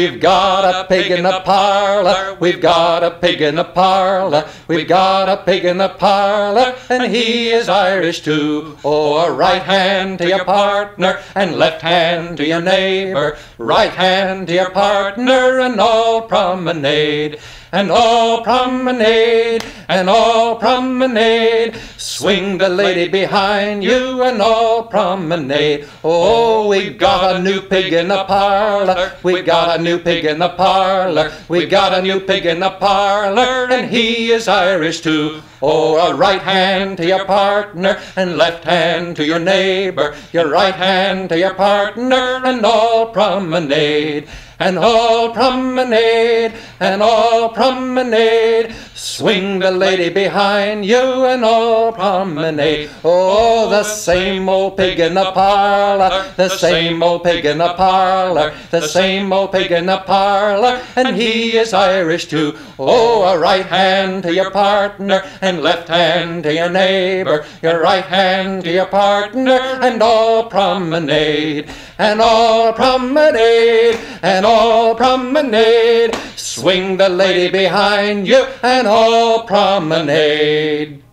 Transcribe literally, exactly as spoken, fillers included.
We've got a pig in the parlor, we've got a pig in the parlor, we've got a pig in the parlor, and he is Irish too. Oh, a right hand to your partner, and left hand to your neighbor, right hand to your partner, and all promenade. And all promenade, and all promenade. Swing the lady behind you, and all promenade. Oh, we've got a new pig in the parlor, we've got a new pig in the parlor, we've got a new pig in the parlor, and he is Irish too. Oh, a right hand to your partner, and left hand to your neighbor, your right hand to your partner, and all promenade. And all promenade, and all promenade. Swing the lady behind you, and all promenade. Oh, the same old pig in the parlor, the same old pig in the parlor, the same old pig in the parlor, and he is Irish too. Oh, a right hand to your partner, and left hand to your neighbor, your right hand to your partner, and all promenade. And all promenade, and all promenade. Swing the lady behind you, and all promenade.